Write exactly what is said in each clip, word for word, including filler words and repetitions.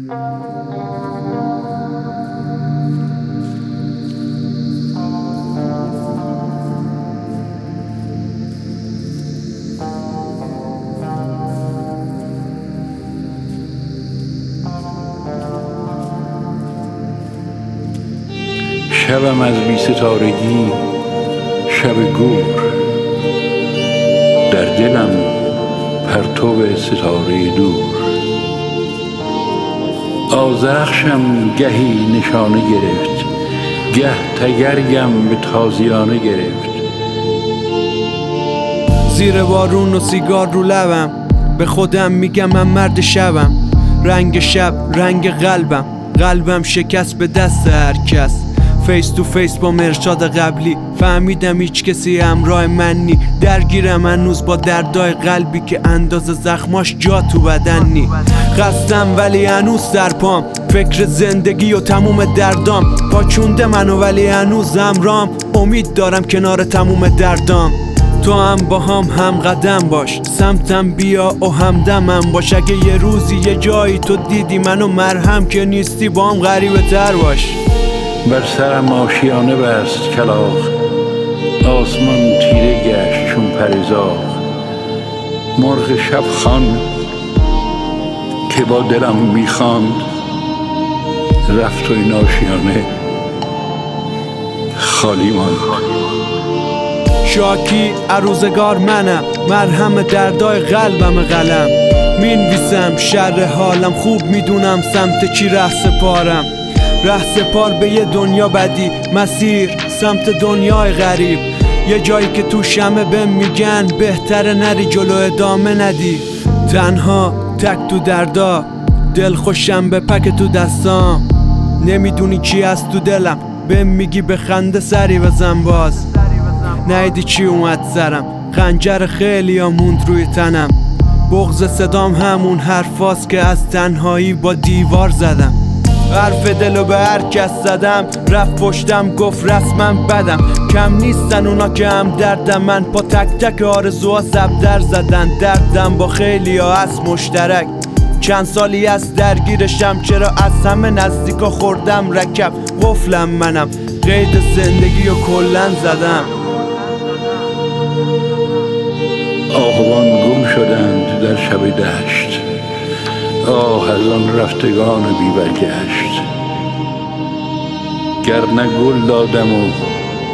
شبم از بی ستارگی شب گور، در دلم پرتو ستاره دور. آذرخشم گهی نشانه گرفت، گه تگرگم به تازیانه گرفت. زیر بارون و سیگار رو لبم، به خودم میگم من مرد شبم. رنگ شب رنگ قلبم، قلبم شکست به دست هر کس. فیس تو فیس با مرشاد قبلی، فهمیدم هیچ کسی همراه من نی. درگیرم هنوز با دردای قلبی که اندازه زخماش جا تو بدن نی. خستم ولی هنوز سرپام، فکر زندگی و تموم دردام. پاچونده منو ولی هنوز همرام، امید دارم کنار تموم دردام. تو هم با هم هم قدم باش، سمتم بیا و همدمم باش. اگه یه روزی یه جایی تو دیدی منو مرهم که نیستی، با هم غریبه تر باش. بر سرم آشیانه بست کلاغ، آسمان تیره گشت چون پرزاغ. مرغ شب خوان که با دلم میخواند، رفت و این آشیانه خالی ماند. شاکی عروزگار منم، مرهم دردای قلبم قلم. مینویسم شر حالم، خوب میدونم سمت چی ره سپارم. ره سپار به یه دنیا بدی، مسیر سمت دنیای غریب. یه جایی که تو شمه بهم میگن بهتره نری جلو ادامه ندی. تنها تک تو دردا، دل خوشم به پک تو دستام. نمیدونی چی هست تو دلم، بهم میگی به خنده سری بزن باز. نیدی چی اومد سرم، خنجر خیلی ها موند روی تنم. بغض صدام همون حرفاست که از تنهایی با دیوار زدم. حرف دلو به هر کس زدم، رفت پشتم گفت رسمم بدم. کم نیستن اونا که هم دردم، من پا تک تک آرزوها زبدر زدن. دردم با خیلی ها از مشترک، چند سالی از درگیرشم. چرا از همه نزدیکا خوردم رکب، قفلم منم، قید زندگی رو کلن زدم. آهوان گم شدند در شب دشت، آه از آن رفتگان بی برگشت. گر نه گل دادم و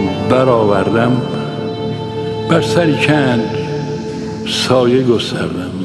برآوردم، بر سری چند سایه گستردم.